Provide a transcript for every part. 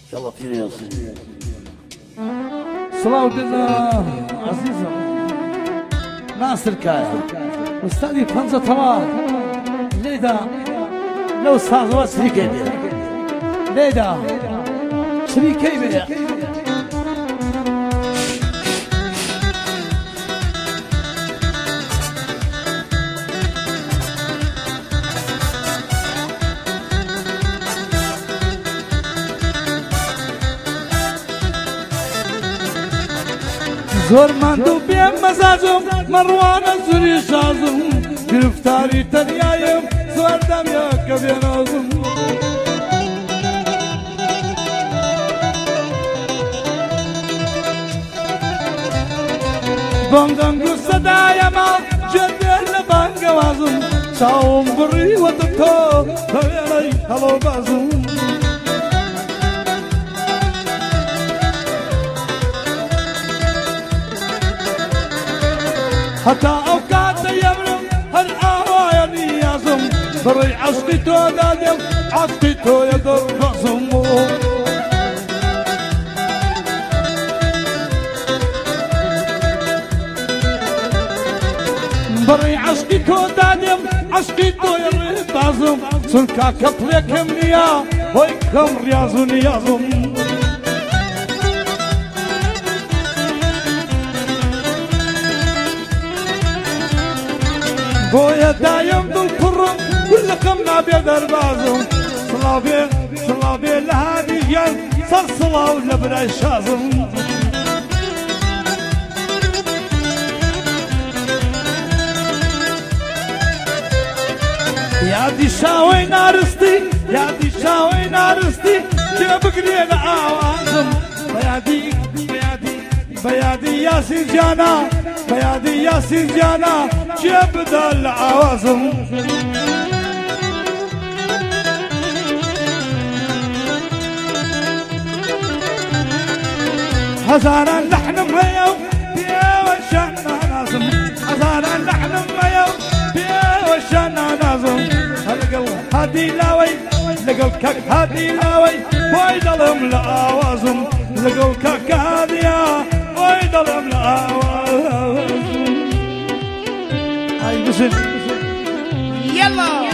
يلا فيني صلاة بالله عزيزم ناصر كايا استاذي فنزة طوال ليدا لو سازوا شريكي بيه ليدا شريكي بيه زور ماندو بيم مزاجم مروان الزري شازم گرفتاری تنیایم زور دم یا کبی نازم بانگو صدایم جدر لبانگ وازم چاوم بری و تو بیایی هلو بازم حتى أوقات يمرم هالآوايا نيازم بري عشقي تو دادم عشقي تو يدر رزم بري عشقي تو دادم عشقي تو يرد رزم سلكا كبليكم نيا ويكم رياض نيازم بويا دايم دول كرم كل قمنا بيدر بازم صلابي لهادي جان صلاة ولبرا شازم يا دي شاوي نارستي جيب قرينا آوازم بيادي ياسين جانا بيادي ياسين جانا جيب ذا العوازم هزارا نحن ميو بيا وشانا نازم هزارا نحن ميو بيا وشانا نازم هلقل هادي لاوي لقل كك هادي لاوي ويدلم العوازم لقل كك هاديا ويدلم العوازم هاي بسن يلا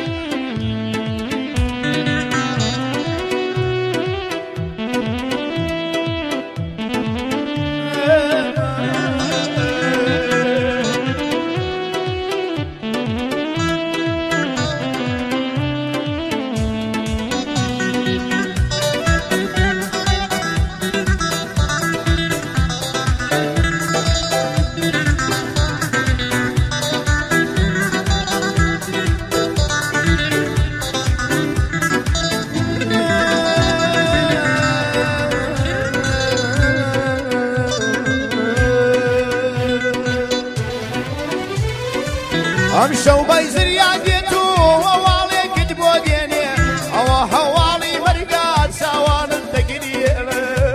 امشو بايزر ياديتو ووالي كتبو ديني او هوالي مرقات سوان التقرير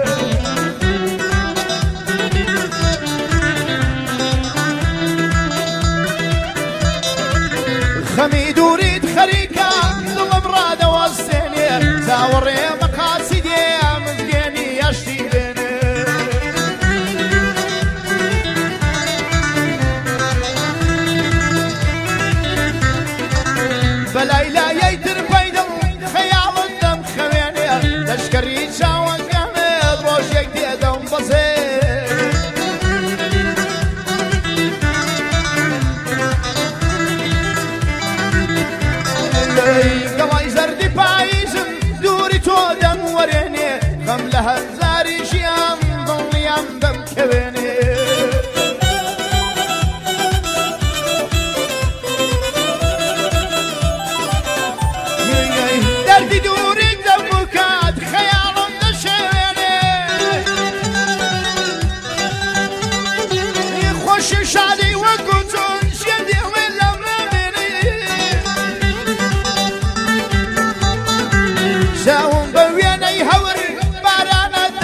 خميد وريد خريكا ذو مراد والسيني زاوري مقاصدي مزقيني يشتيلني بلايلا ييتر بيدم خيال الدم خويني تشكري شاوان قامد روشك ديدم بصير قواي زردي بايزم دوري تو دم وريني خملها زاري شيام ضليام دم كويني دردي دوري دمكات خيال نشويني خوش شادي وقتون شدي ولا مبني ساوم بويني هوري بارانا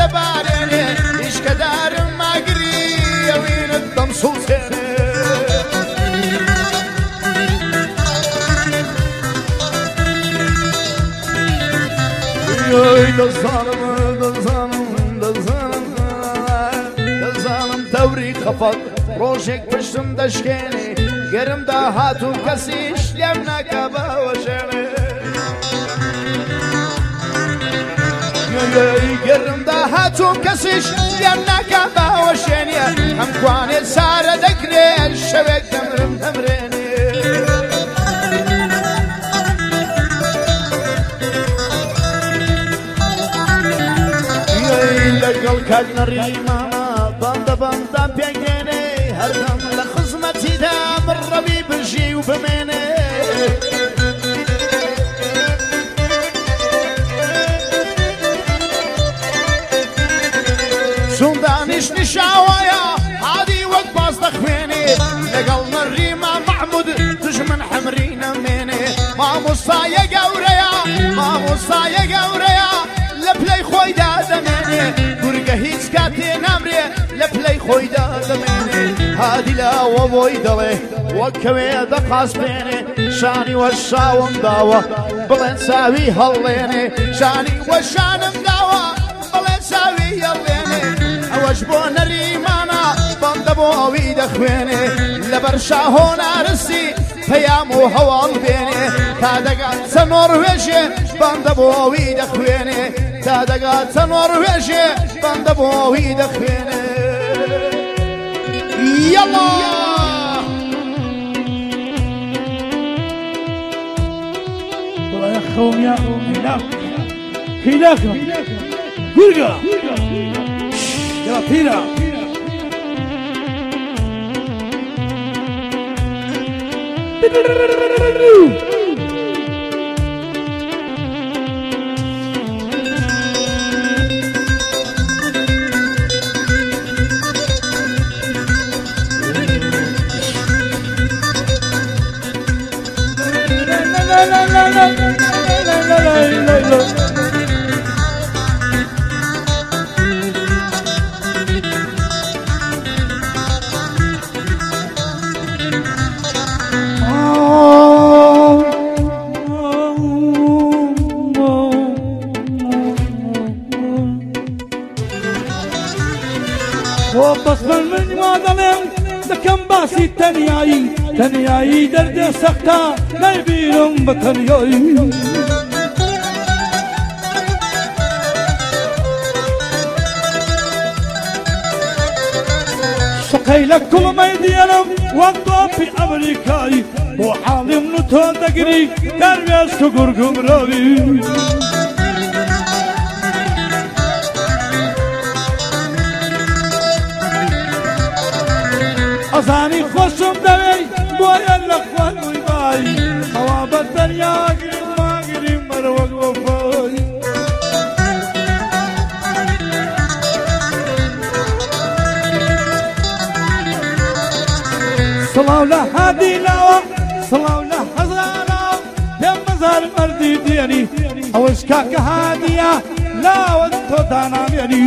دەزانم تەوری خەفەت ڕۆژێک پشتم دەشکێنێ گەرم داهات و کەسیش لێم ناکە بەوەشێنێ گەرم داهات و کەسیش لێم ناکە بەوەشێنێ هەم کوانێت سارە دەکرێت شەوێک دەمرم دەمرێنێ لەگەڵ کات نەڕیمامە بەندە بەندە پێگێنێ هەردەم لە خزمەتیدا بڕەوی بژی و بمێنێ چون دانیش نیشاوایە عادی وەک باز دەخوێنێ لەگەڵ نەڕیمە محمود دژمن حەمری نەمێنێ مامۆستایە گەورەیە مامۆستایە گەورەیە لە پلەی خۆیدا دەمێنێ گورگە هیچ کاتێ نامرێ لە پلەی خۆیدا دەمێنێ هادی لاوە بۆی دەڵێ وەکەوێ دەقاسپێنێ شانی وەشاوم داوە بڵێن چاوی هەڵێنێ شانی وەشانم داوە بڵێن چاوی هەڵێنێ ئەوەش بۆ نەریمانە بەندە بۆ ئەوی دەخوێنێ لەبەر شاهۆ نارسی پەیام و هەواڵ بێنێ تا دەگات چەند نۆڕوێژێ بەندە بۆ ئەوی دەخوێنێ تا دەگات چەند نۆڕوێژێ بەندە بۆ ئەوی دەخوێنێ یەڵا بڵێ خەونیا هیلاکم گورگە یا پیرە تەنیایی دەردێ سەختە نەیبیرم بە تەنیایی شقەی لە کوڵمەی دیێرم وەک دۆپی ئەمریکایی بۆ حاڵیم و تۆ دەگری دەروێشت و گورگم ڕەوی ئەزانی خۆشم دەوێ بۆیە لە خوانووی بای ئەوا بە دەریاگریم ماگریم بەرەوەک وەفای سڵاو لە هادی لاوە سڵاو لە هەزاراوە پێم بەزار مەردی دێنی ئەوەش کاکە هادیە لاوە تۆ دانامێنی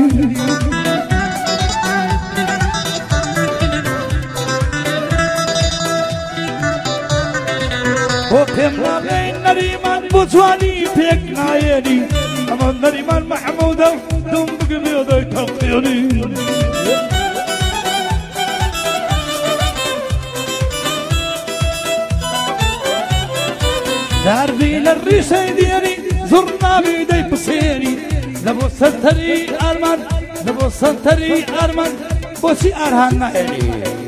بۆ پێم ناڵێی نەریمان بۆ جوانی پێک نایێنی ئەمە نەریمان مەحموودە و دم بگرێدە کەڵقێنی داربی لە ڕیشەی دیێنی زوڕ ناوی دەی پسێنی لە بۆ سەرتەری ئارمان لە بۆ سەرتەری ئارمان بۆچی ئارهان نایێنی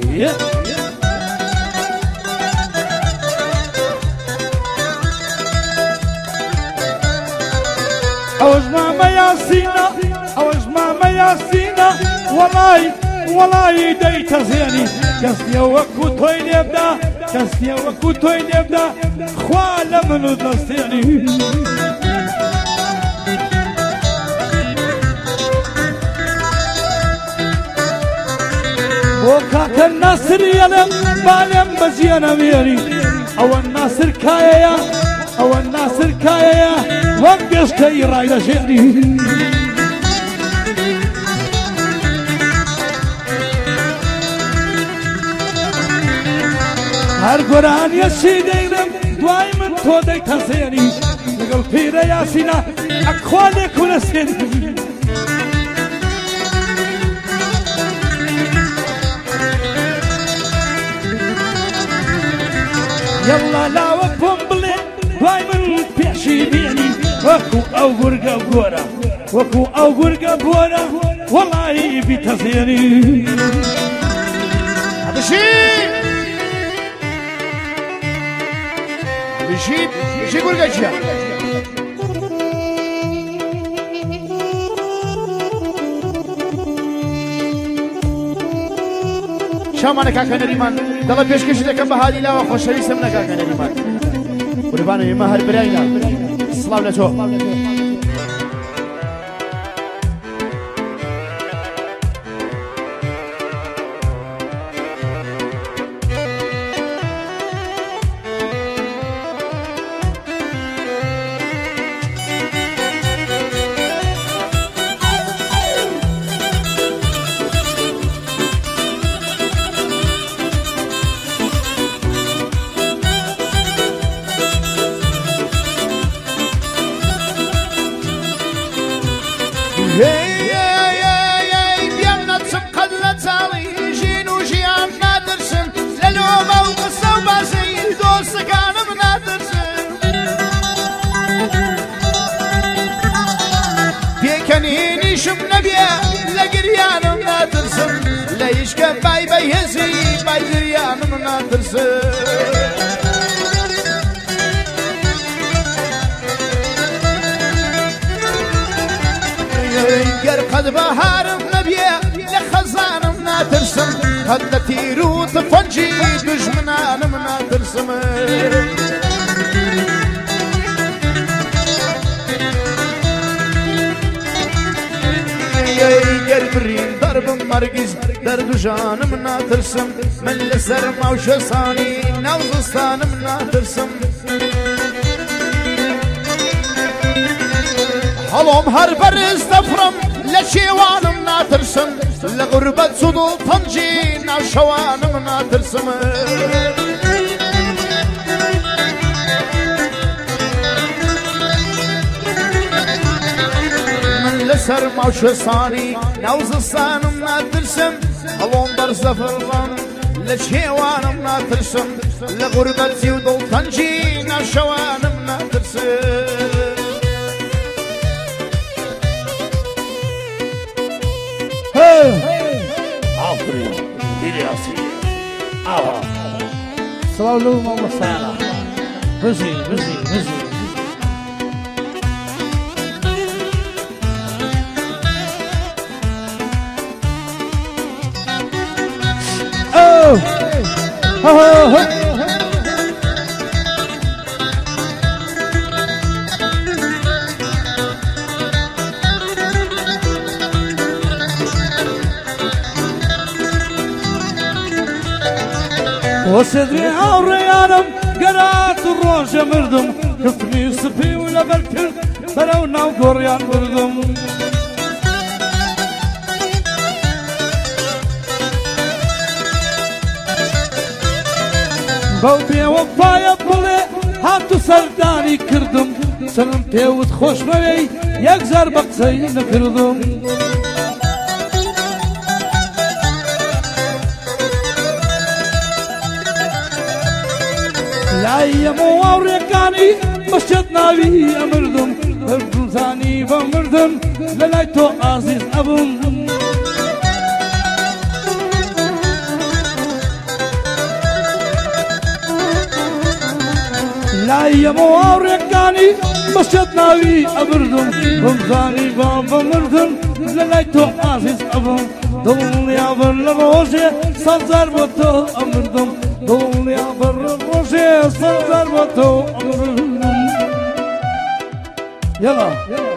ئەوەش مامە یاسینە ئەوەش مامە یاسینە وەڵی دەیتەزێنی کەس نییە وەکو تۆی لێبدا کەس نییە وەکو تۆی لێبدا خوا لە من و دەستێنی بۆ کاکە ناسریەڵێم بالێم بەزیێنە وێری ئەوە ناسر کایەیە ئەوە ناسر کایەیە وەک گەشتەی ڕایدەژێنی هەر گۆرانیە چی دەیڵم دوای من تۆ دەیتەزێنی لەگەڵ پیرە یاسینە أخوانك ونسين يلا لا وقفهم بلي باي من بيعشي بيعني وكو أو قرقة بورا وكو أو قرقة بورا والله بتزيني بشي قرقة شا شامانە کاکە نەریمان دەڵە پێشکەشی دەکەم بە هادی لاوە خۆشەویستم نە کاکە نەریمان قوربانە ئێمە هەر براینا سڵاو لە تۆ نيشم نبيا لقريانم ناترسم ليشك باي باي هزي باي قريانم ناترسم ينقر قد بهارم نبيا لخزانم ناترسم قد لتيرو تفنجي دجمنانم ناترسم برين ضرب مرقز درد جانم ناترسم من لسر موشصاني نوزستانم ناترسم حلوم هر برز دفرم لشيوانم ناترسم لغربة صدو طنجي ناشوانم ناترسم لسر موشصاني نوزستانم ناترسم هلون در زفرغم لشيوانم ناترسم لغربتي ودول طنجي ناشوانم ناترسم عفري إلياسي صلاة لهم الله صلاة بزي وصدري عوريانم قرات الروج مردم كفني صفي ولا بالكل بلونا وقريان مردم بوبي وفايا بلي هاتو سرداني كردم سلم بيوت خوش مري يكزر بقسين كردم لا يمو وريكاني مشت ناوي امردم هردم ثاني بمردم للايتو عزيز ابم لا يمو وريكاني مشت ناوي امردم هردم بمردم للايتو عزيز ابم دول يا برلبوشي صدر بطو امردم دول يا برلبوشي صدر بطو امردم يلا